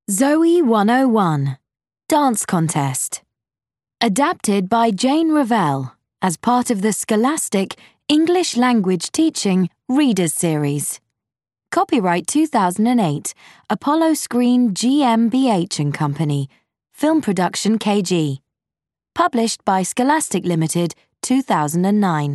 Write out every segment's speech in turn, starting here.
Zoe 101 Dance Contest. Adapted by Jane Revell as part of the Scholastic English Language Teaching Readers Series. Copyright 2008, Apollo Screen GmbH & Company, Film Production KG. Published by Scholastic Limited, 2009.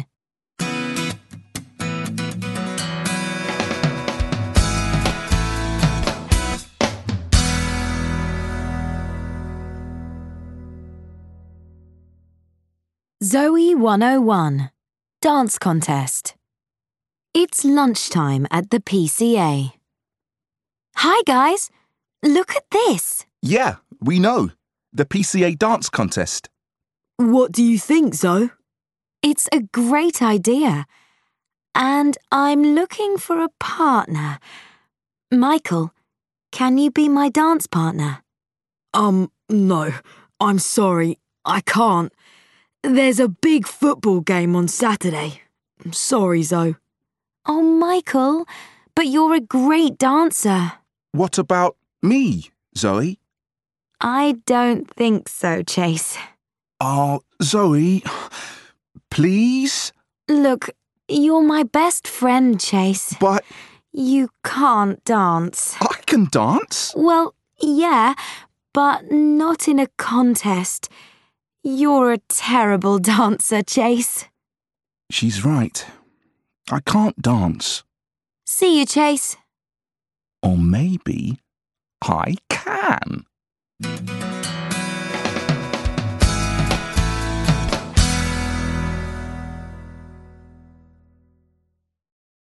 Zoe 101 Dance Contest. It's lunchtime at the PCA. Hi guys, look at this. Yeah, we know. The PCA Dance Contest. What do you think, Zoe? It's a great idea. And I'm looking for a partner. Michael, can you be my dance partner? No. I'm sorry. I can't. There's a big football game on Saturday. I'm sorry, Zoe. Oh, Michael, but you're a great dancer. What about me, Zoe? I don't think so, Chase. Oh, Zoe, please? Look, you're my best friend, Chase. But You can't dance. I can dance. Well, yeah, but not in a contest. You're a terrible dancer, Chase. She's right. I can't dance. See you, Chase. Or maybe I can.